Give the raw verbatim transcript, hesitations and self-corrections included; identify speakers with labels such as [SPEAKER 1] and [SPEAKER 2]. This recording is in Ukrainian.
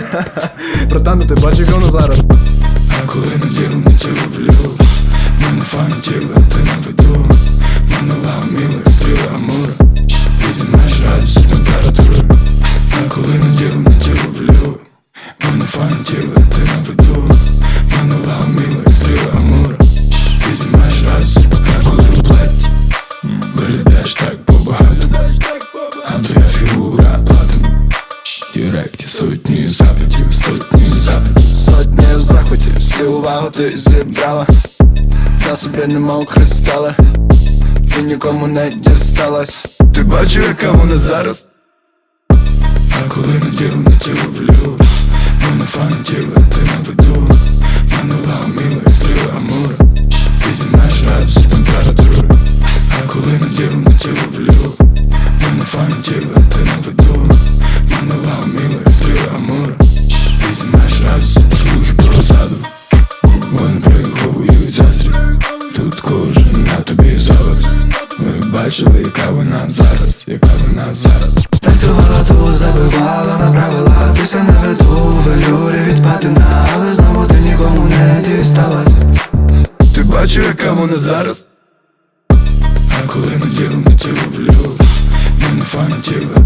[SPEAKER 1] Братан, ти бачиш, як воно зараз.
[SPEAKER 2] А коли на ділу не тіло влю, мене фану тіло, ти не веду. Мене ламіли, стріли амура, підіймаєш радість температуру. А коли на ділу не тіло влю, мене фану тіло, ти не веду. Мене ламіли, стріли амура, підіймаєш радість. А коли в плеті виглядаєш так побагато, а твоя фігура платина. В директі сотні запитів, сотні запитів.
[SPEAKER 1] Сотні в захваті, всі увагу ти зібрала. На собі немов кристали, і нікому не дісталась.
[SPEAKER 2] Ти бачив, яка вона зараз? А коли на ділу не тіло влю, мене фану тіло, ти не веду. Мене ламіли, стріли амура, підіймаєш радість температуру. А коли на ділу не тіло влю, мене фану тіло, ти не веду. Мене ламіли, стріли амура, підіймаєш радість. Слухи про розсаду, вони приховують заздрість. Тут кожен на тобі завис. Ви бачили, яка вона зараз, яка вона зараз.
[SPEAKER 1] Танцювала, ту забивала, направила, ти все не веду. Велюрі від патина, але знову ти нікому не дісталась.
[SPEAKER 2] Ти бачив, яка вона зараз? А коли на ділу не тіло влю, мене фану тіло,